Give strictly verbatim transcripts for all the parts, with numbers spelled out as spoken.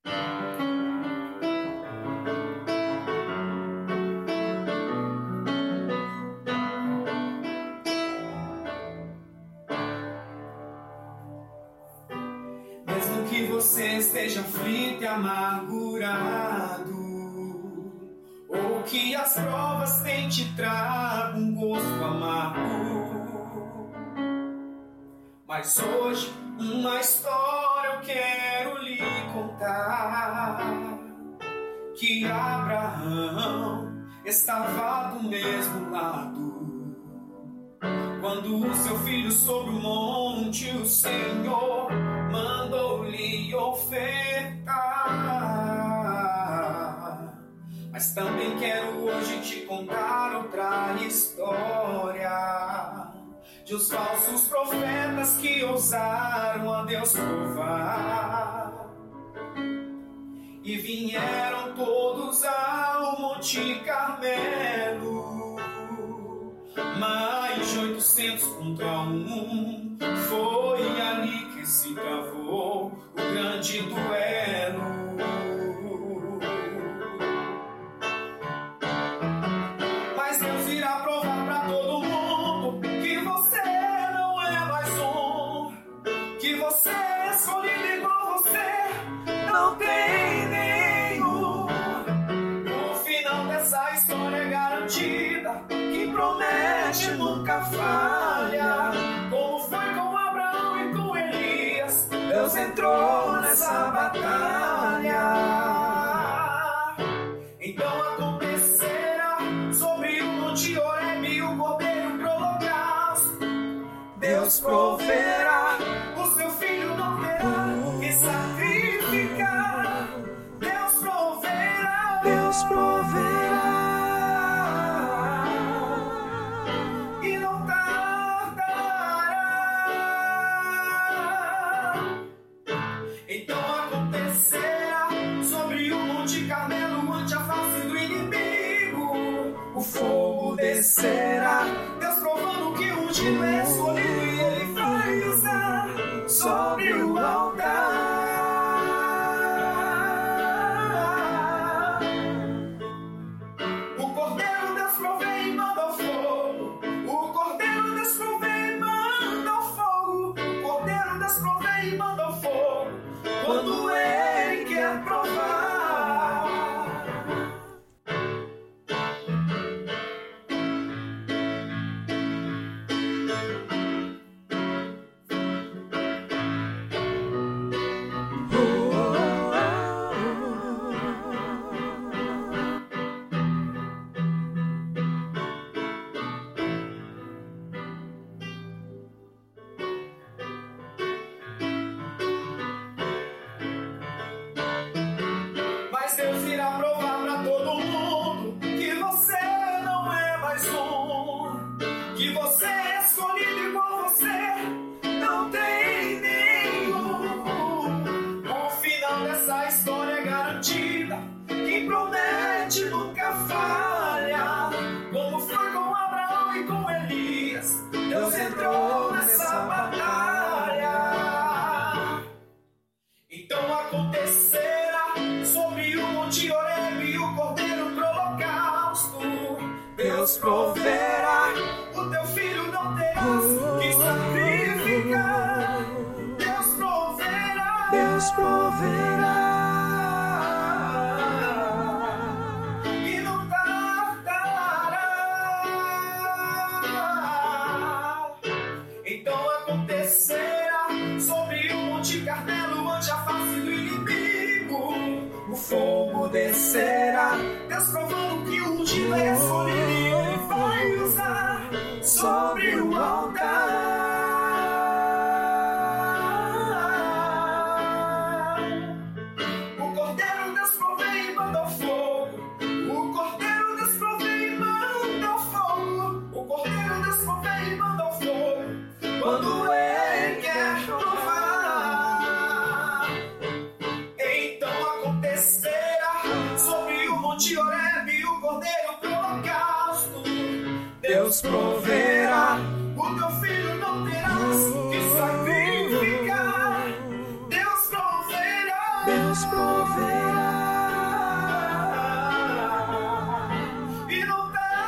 Mesmo que você esteja aflito e amargurado, ou que as provas têm te trago um gosto amargo, mas hoje uma história eu quero lhe contar, que Abraão estava do mesmo lado, quando o seu filho sobre o monte o Senhor mandou-lhe ofertar. Mas também quero hoje te contar outra história de os falsos profetas que ousaram a Deus provar e vieram todos ao Monte Carmelo, mais de oitocentos contra um. Foi ali que se travou o grande duelo. Mas Deus irá provar pra todo mundo que você não é mais um, que você é escolhido igual você não tem nenhum. O final dessa história é garantida, que promete nunca falha. Como foi com Abraão e com Elias, Deus entrou nessa batalha. Então acontecerá sobre o monte Horebe o cordeiro pro holocausto. Deus proverá, o seu filho não terá que sacrificar. Deus proverá, Deus proverá. Descerá, Deus provando que o ungido é escolhido e ele vai usar sobre o altar. O cordeiro Deus provém e manda o fogo. O cordeiro Deus provém e manda o fogo. O cordeiro Deus provém e manda o fogo quando ele quer provar. Deus irá provar pra todo mundo que você não é mais um, que você é escolhido igual você não tem nenhum. O final dessa história é garantida, que promete nunca falha. Como foi com Abraão e com Elias, Deus entrou nessa batalha. Então acontecerá sobre o monte Horebe o cordeiro pro holocausto. Deus proverá, o teu filho não terás que sacrificar. Deus proverá, Deus proverá. E não tardará. Então acontecerá sobre o monte Carmelo, ante a face do inimigo, o fogo descerá. Deus provando que o ungido é escolhido e ele vai usar sobre o altar. O cordeiro Deus provém e manda o fogo. O cordeiro Deus provém e manda o fogo. O cordeiro Deus provém e manda o fogo quando ele quer provar. Então acontecerá sobre o monte Horebe o cordeiro pro holocausto. Deus proverá, o teu filho não terás que sacrificar. Deus proverá, Deus proverá e não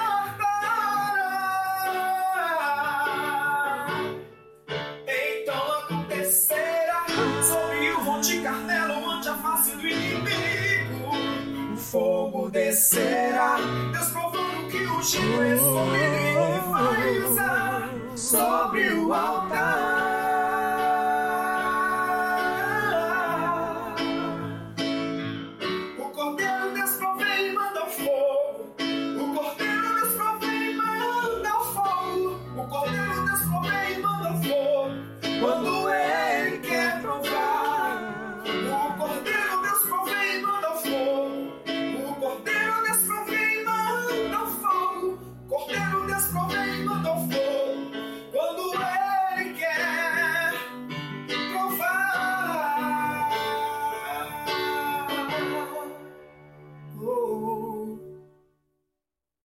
tardará. Então acontecerá sobre o monte Carmelo, ante a face do inimigo, o fogo descerá. Deus provando que o ungido é sobre ele vai usar sobre o altar.